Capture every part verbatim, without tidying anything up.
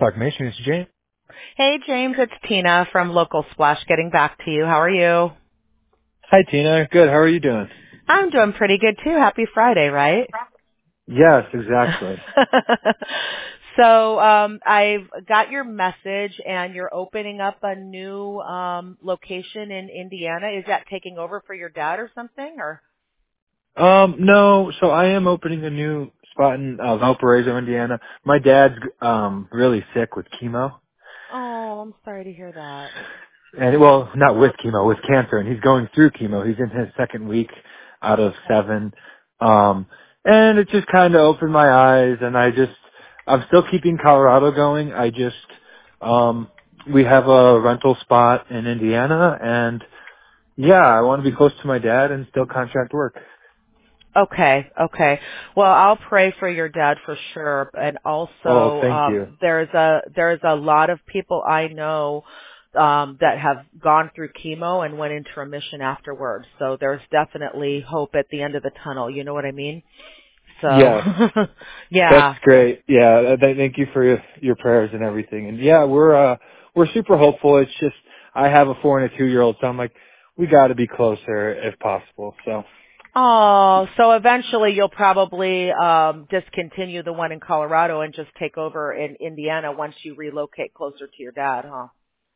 Proclamation. It's James. Hey, James, it's Tina from Local Splash getting back to you. How are you? Hi, Tina. Good. How are you doing? I'm doing pretty good, too. Happy Friday, right? Yes, exactly. so um, I've got your message, and you're opening up a new um, location in Indiana. Is that taking over for your dad or something? Or Um, no, so I am opening a new spot in uh, Valparaiso, Indiana. My dad's um really sick with chemo. Oh, I'm sorry to hear that. And well, not with chemo, with cancer, and he's going through chemo. He's in his second week out of Okay. seven. Um, and it just kind of opened my eyes, and I just, I'm still keeping Colorado going. I just, um, we have a rental spot in Indiana, and yeah, I want to be close to my dad and still contract work. Okay, okay. Well, I'll pray for your dad for sure. And Oh, also, thank you. um, there's a, there's a lot of people I know, um, that have gone through chemo and went into remission afterwards. So there's definitely hope at the end of the tunnel. You know what I mean? So, Yes, that's yeah. great. Yeah, uh, th- thank you for your, your prayers and everything. And yeah, we're uh we're super hopeful. It's just I have a four and a two year old, so I'm like, we got to be closer if possible. So Oh, so eventually you'll probably, um, discontinue the one in Colorado and just take over in Indiana once you relocate closer to your dad, huh?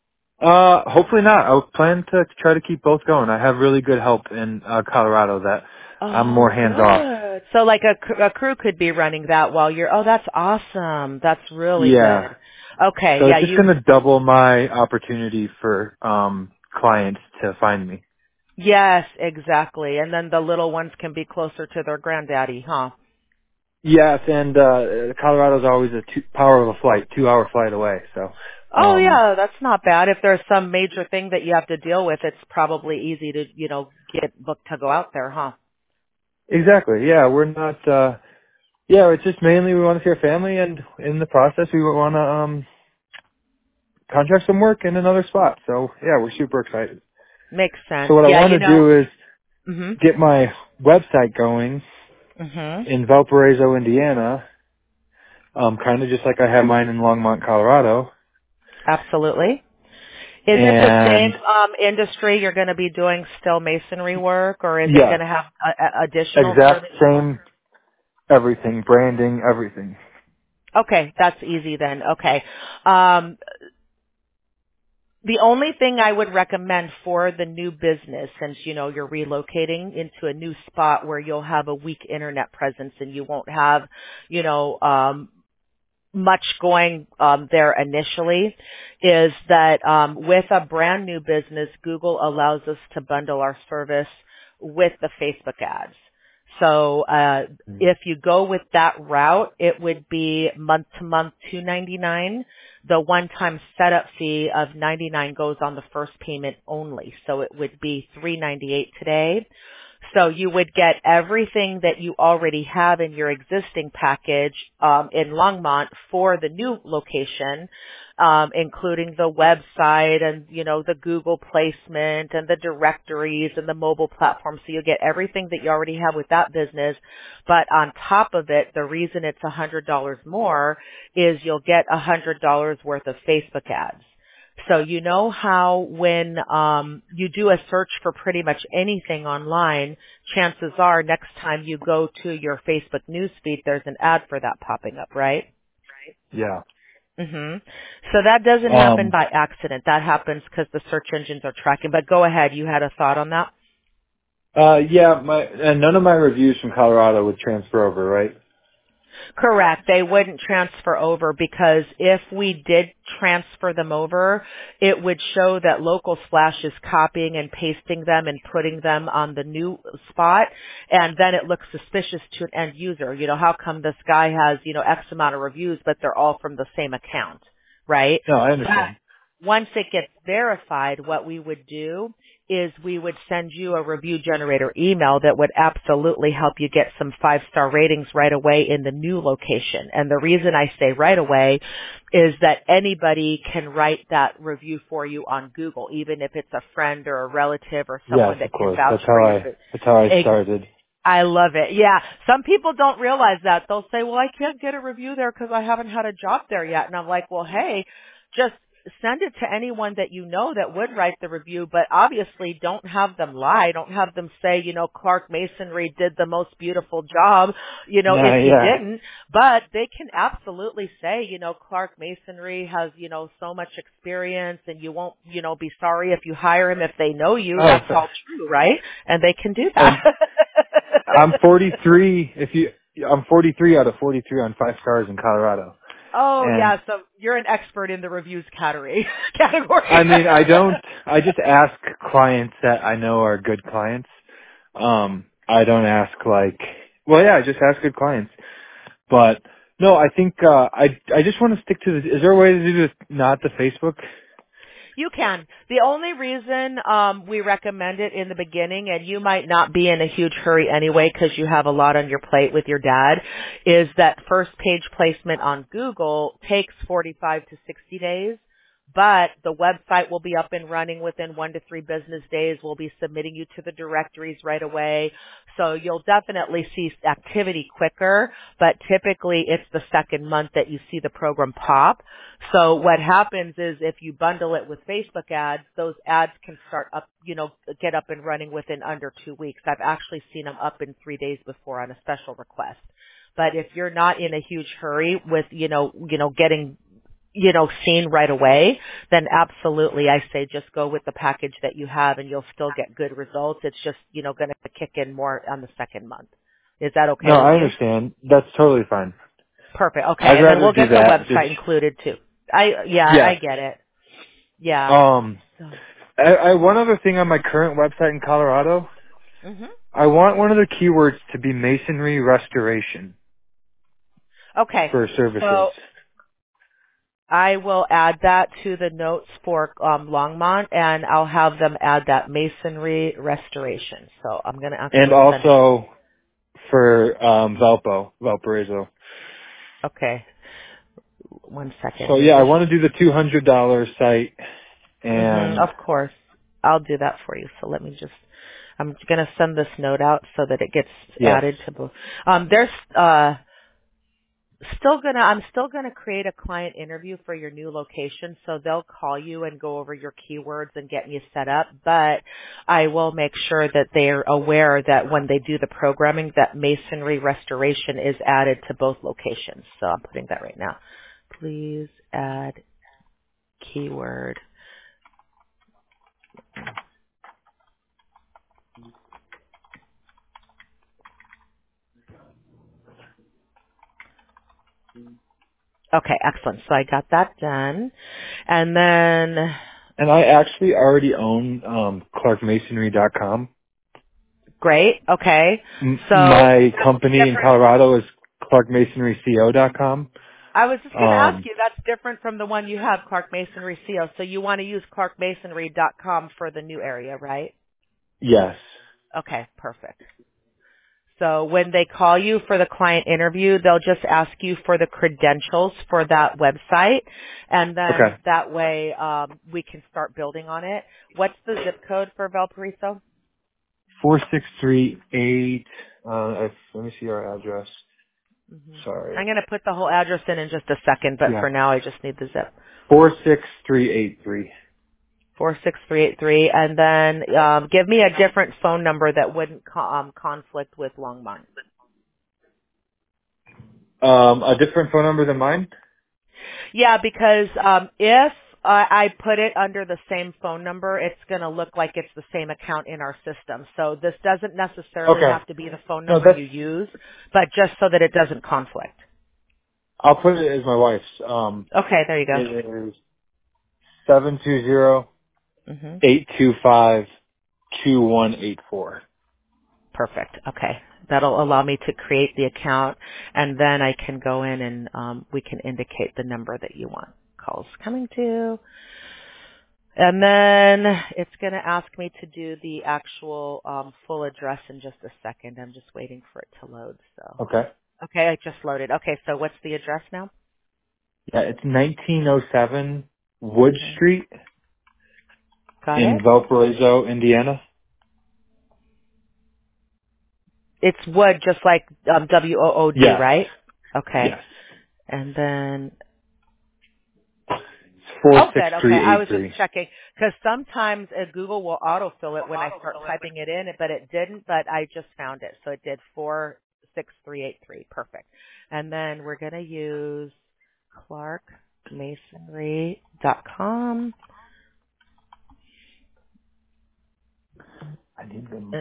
uh hopefully not. I plan to try to keep both going. I have really good help in uh, Colorado that I'm more Oh, hands off. good. So like a, cr- a crew could be running that while you're, oh, that's awesome. That's really Yeah. good. Okay, So yeah, it's just you, going to double my opportunity for um clients to find me. yes, exactly. And then the little ones can be closer to their granddaddy, huh? Yes, and uh Colorado's always a two, power of a flight, two hour flight away. So, Oh um, yeah, that's not bad. If there's some major thing that you have to deal with, it's probably easy to, you know, get booked to go out there, huh? exactly. Yeah, we're not. uh Yeah, it's just mainly we want to see our family, and in the process, we want to um contract some work in another spot. So, yeah, we're super excited. Makes sense. So, what I Yeah, want you to know. do is Mhm. get my website going Mhm. in Valparaiso, Indiana, um, kind of just like I have mine in Longmont, Colorado, Absolutely. Is it the same and um, industry you're going to be doing still masonry work, or is it going yes, to have a, a additional exact service? same everything, branding, everything. Okay, that's easy then. Okay. Um, the only thing I would recommend for the new business, since you know you're relocating into a new spot where you'll have a weak internet presence and you won't have, you know, um, much going um, there initially, is that um, with a brand new business, Google allows us to bundle our service with the Facebook ads. So uh, if you go with that route, it would be month to month two ninety-nine. The one-time setup fee of ninety-nine goes on the first payment only, so it would be three ninety-eight today. So you would get everything that you already have in your existing package um, in Longmont for the new location, um, including the website and, you know, the Google placement and the directories and the mobile platform. So you get everything that you already have with that business. But on top of it, the reason it's one hundred dollars more is you'll get one hundred dollars worth of Facebook ads. So you know how when um, you do a search for pretty much anything online, chances are next time you go to your Facebook newsfeed, there's an ad for that popping up, right? Yeah. hmm So that doesn't happen Um, by accident. That happens because the search engines are tracking. But go ahead. You had a thought on that? uh, yeah, my, and none of my reviews from Colorado would transfer over, right? Correct. They wouldn't transfer over because if we did transfer them over, it would show that Local Splash is copying and pasting them and putting them on the new spot, and then it looks suspicious to an end user. You know, how come this guy has, you know, X amount of reviews, but they're all from the same account, right? No, I But understand. once it gets verified, what we would do is we would send you a review generator email that would absolutely help you get some five-star ratings right away in the new location. And the reason I say right away is that anybody can write that review for you on Google, even if it's a friend or a relative or Yes, someone that of can course. vouch That's for how you. I, that's how I Ex- started. I love it. Yeah. Some people don't realize that. They'll say, well, I can't get a review there because I haven't had a job there yet. And I'm like, well, hey, just send it to anyone that you know that would write the review, but obviously don't have them lie. Don't have them say, you know, Clark Masonry did the most beautiful job, you know, if Yeah, he yeah. didn't. But they can absolutely say, you know, Clark Masonry has, you know, so much experience and you won't, you know, be sorry if you hire him if they know you. Oh, That's so, all true, right? And they can do that. and I'm forty-three. If you, I'm forty-three out of forty-three on five stars in Colorado. Oh And yeah, so you're an expert in the reviews category. category. I mean, I don't. I just ask clients that I know are good clients. Um, I don't ask like. Well, yeah, I just ask good clients. But no, I think uh, I I just want to stick to the. Is there a way to do this? Not the Facebook. You can. The only reason um, we recommend it in the beginning, and you might not be in a huge hurry anyway because you have a lot on your plate with your dad, is that first page placement on Google takes forty-five to sixty days. But the website will be up and running within one to three business days. We'll be submitting you to the directories right away. So you'll definitely see activity quicker, but typically it's the second month that you see the program pop. So what happens is if you bundle it with Facebook ads, those ads can start up, you know, get up and running within under two weeks. I've actually seen them up in three days before on a special request. But if you're not in a huge hurry with, you know, you know, getting you know, seen right away, then absolutely I say just go with the package that you have and you'll still get good results. It's just, you know, going to kick in more on the second month. Is that No, okay with I you? understand. That's totally fine. Perfect. Okay. I'd And then rather we'll do get the that. Just website included too. I, yeah, I yes. get it. Yeah. Um, So, I, I one other thing on my current website in Colorado. mhm. I want one of the keywords to be masonry restoration Okay. for services. So I will add that to the notes for um, Longmont, and I'll have them add that masonry restoration. So I'm going to And actually send. also for um Valpo, Valparaiso. Okay. One second. So You're yeah, I just. want to do the two hundred dollar site Mhm. and Of course. I'll do that for you. So let me just. I'm going to send this note out so that it gets yes. added to both. Um, there's uh still gonna I'm still gonna create a client interview for your new location, so they'll call you and go over your keywords and get you set up. But I will make sure that they're aware that when they do the programming, that masonry restoration is added to both locations. So I'm putting that right now. Please add keyword. Okay, excellent. So I got that done, and then And I actually already own um clark masonry dot com. great. Okay, M- so my that's company in different. Colorado is clark masonry co dot com. I was just going to ask Um you, that's different from the one you have, Clark Masonry C O. So you want to use clark masonry dot com for the new area, right? yes. Okay, perfect. So when they call you for the client interview, they'll just ask you for the credentials for that website, and then Okay. that way um, we can start building on it. What's the zip code for Valparaiso? Four six three eight uh if, let me see our address. hmm I'm Sorry. going to put the whole address in in just a second, but Yeah. for now I just need the zip. Four six three eight three. Four six three eight three, and then um, give me a different phone number that wouldn't co- um, conflict with Longmont. Um a different phone number than mine? Yeah, because um, if I I put it under the same phone number, it's going to look like it's the same account in our system. So this doesn't necessarily Okay. have to be the phone No, number that's you use, but just so that it doesn't conflict. I'll put it as my wife's. Um Okay, there you go. it is seven two zero hmm eight two five two one eight four. Perfect. Okay. That'll allow me to create the account, and then I can go in and um, we can indicate the number that you want calls coming to. And then it's going to ask me to do the actual um, full address in just a second. I'm just waiting for it to load. So, Okay. okay, I just loaded. Okay, so what's the address now? Yeah, it's nineteen oh seven Wood Okay, Street got in it. Valparaiso, Indiana. It's wood, just like um, W O O D, Yes. right? Okay. Yes. And then, It's four oh, six good. Okay. three I eight was just three. checking because sometimes uh, Google will autofill it when I start typing it in, but it didn't, but I just found it. So it did four six three eight three. Perfect. And then we're going to use clark masonry dot com. I need them.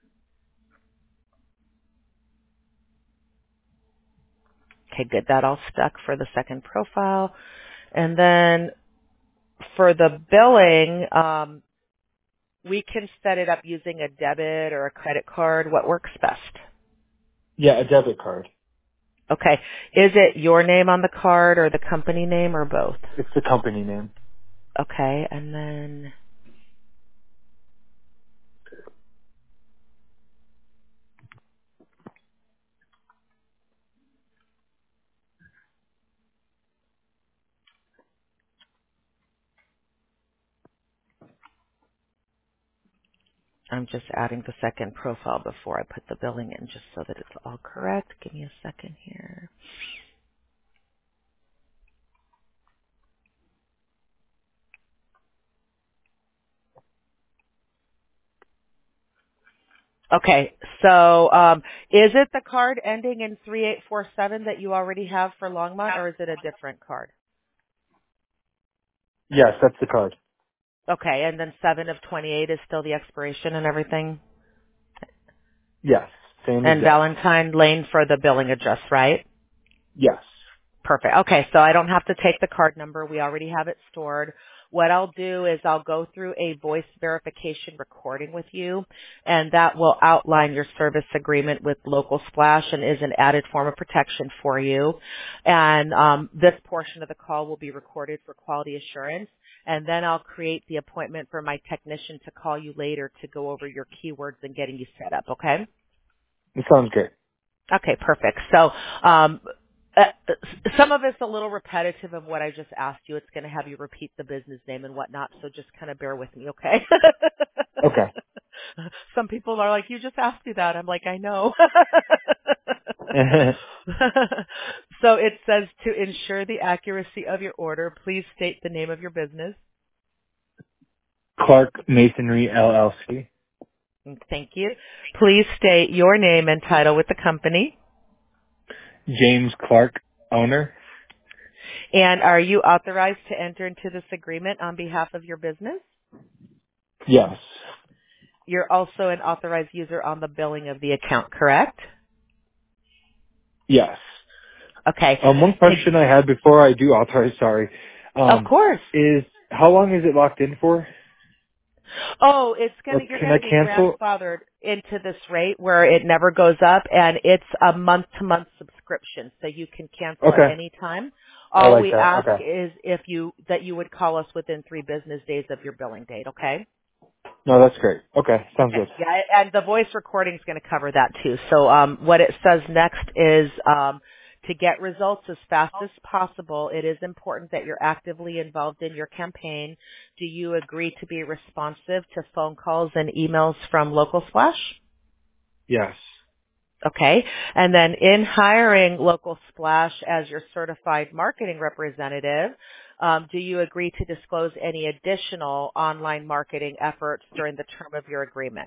Okay, good. That all stuck for the second profile. And then for the billing, um, we can set it up using a debit or a credit card. What works best? Yeah, a debit card. Okay. Is it your name on the card or the company name or both? It's the company name. Okay. And then, I'm just adding the second profile before I put the billing in just so that it's all correct. Give me a second here. Okay. So, um, is it the card ending in three eight four seven that you already have for Longmont or is it a different card? Yes, that's the card. Okay. And then seven of twenty-eight is still the expiration and everything? Yes, same And exact. Valentine Lane for the billing address, right? Yes. Perfect. Okay, so I don't have to take the card number. We already have it stored. What I'll do is I'll go through a voice verification recording with you, and that will outline your service agreement with Local Splash and is an added form of protection for you. And um, this portion of the call will be recorded for quality assurance, and then I'll create the appointment for my technician to call you later to go over your keywords and getting you set up, okay? It sounds great. Okay, perfect. So um, uh, some of it's a little repetitive of what I just asked you. It's going to have you repeat the business name and whatnot, so just kind of bear with me, okay? Okay. Some people are like, you just asked me that. I'm like, I know. So it says to ensure the accuracy of your order, please state the name of your business. Clark Masonry L L C. Thank you. Please state your name and title with the company. James Clark, owner. And are you authorized to enter into this agreement on behalf of your business? Yes. You're also an authorized user on the billing of the account, correct? Yes. Okay. Um, one To, question I had before I do authorize, sorry, of um, course. is how long is it locked in for? Oh, it's Or gonna you're can I gonna be cancel? grandfathered into this rate where it never goes up, and it's a month to month subscription, so you can cancel at Okay. any time. I All like we that. ask Okay. is if you that you would call us within three business days of your billing date. Okay. No, that's great. Okay. Sounds Okay. good. Yeah, and the voice recording is going to cover that too. So um, what it says next is um, to get results as fast as possible, it is important that you're actively involved in your campaign. Do you agree to be responsive to phone calls and emails from Local Splash? Yes. Okay. And then in hiring Local Splash as your certified marketing representative, um, do you agree to disclose any additional online marketing efforts during the term of your agreement?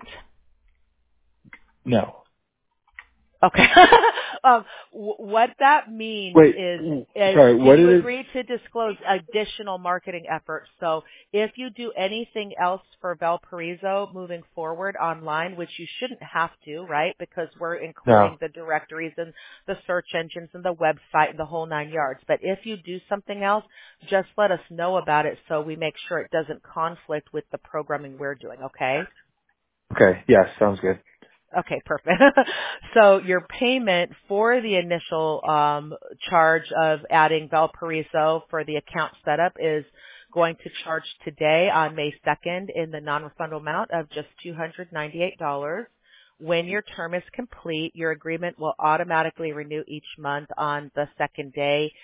No. Okay. um, w- what that means Wait. is, mm, is, Sorry. do What you did it? agree to disclose additional marketing efforts? So if you do anything else for Valparaiso moving forward online, which you shouldn't have to, right? Because we're No. including the directories and the search engines and the website and the whole nine yards. But if you do something else, just let us know about it so we make sure it doesn't conflict with the programming we're doing, okay? Okay. Yes. Sounds good. Okay, perfect. So your payment for the initial um, charge of adding Valparaiso for the account setup is going to charge today on May second in the non-refundable amount of just two hundred ninety-eight dollars. When your term is complete, your agreement will automatically renew each month on the second day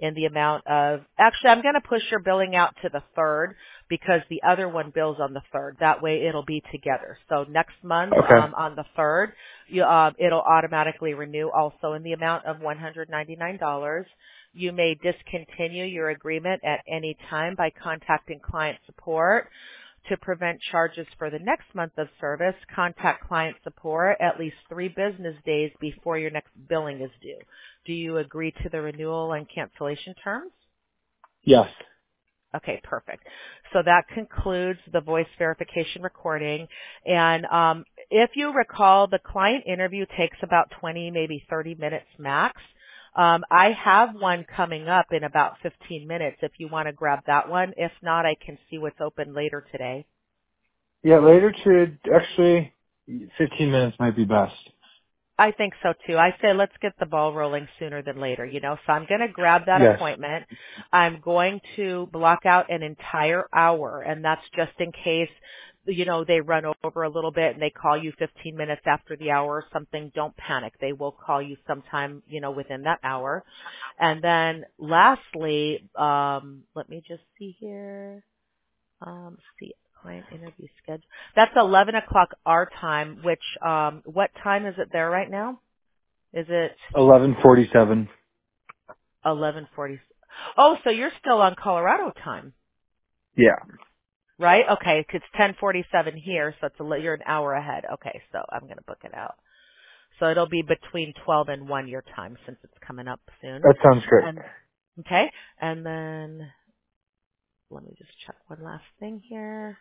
in the amount of, actually, I'm going to push your billing out to the third because the other one bills on the third. That way it'll be together. So next month, Okay. um, on the third, you, um, it'll automatically renew also in the amount of one hundred ninety-nine dollars. You may discontinue your agreement at any time by contacting client support. To prevent charges for the next month of service, contact client support at least three business days before your next billing is due. Do you agree to the renewal and cancellation terms? Yes. Okay, perfect. So that concludes the voice verification recording. And um, if you recall, the client interview takes about twenty, maybe thirty minutes max. Um, I have one coming up in about fifteen minutes if you want to grab that one. If not, I can see what's open later today. Yeah, later to, actually, fifteen minutes might be best. I think so too. I say let's get the ball rolling sooner than later, you know. So I'm going to grab that Yes. appointment. I'm going to block out an entire hour, and that's just in case, you know, they run over a little bit and they call you fifteen minutes after the hour or something. Don't panic. They will call you sometime, you know, within that hour. And then lastly, um, let me just see here. Um, see, client interview schedule. That's eleven o'clock our time, which, um, what time is it there right now? Is it eleven forty-seven. eleven forty? Oh, so you're still on Colorado time, Yeah. right? Okay, it's ten forty-seven here, so it's a, li- you're an hour ahead. Okay, so I'm going to book it out. So it'll be between twelve and one your time since it's coming up soon. That sounds great. And, okay, and then let me just check one last thing here.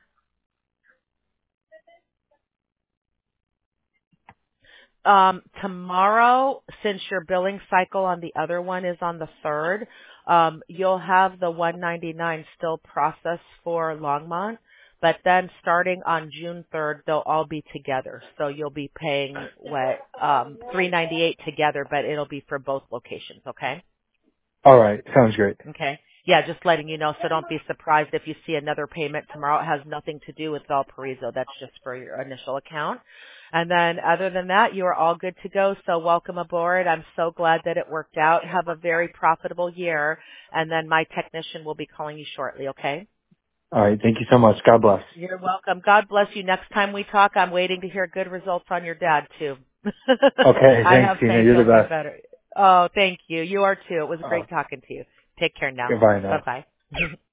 Um, tomorrow, since your billing cycle on the other one is on the third, um, you'll have the one ninety-nine still processed for Longmont, but then starting on June third, they'll all be together. So you'll be paying what um, three ninety-eight together, but it'll be for both locations. Okay. All right. Sounds great. Okay. Yeah, just letting you know, so don't be surprised if you see another payment tomorrow. It has nothing to do with Valparaiso. That's just for your initial account. And then other than that, you are all good to go. So welcome aboard. I'm so glad that it worked out. Have a very profitable year. And then my technician will be calling you shortly, okay? All right. Thank you so much. God bless. You're welcome. God bless you. Next time we talk, I'm waiting to hear good results on your dad, too. Okay. I Thanks, have Tina. faith You're he'll the do best. better. Oh, thank you. You are too. It was Uh, great talking to you. Take care now. goodbye now. Bye-bye.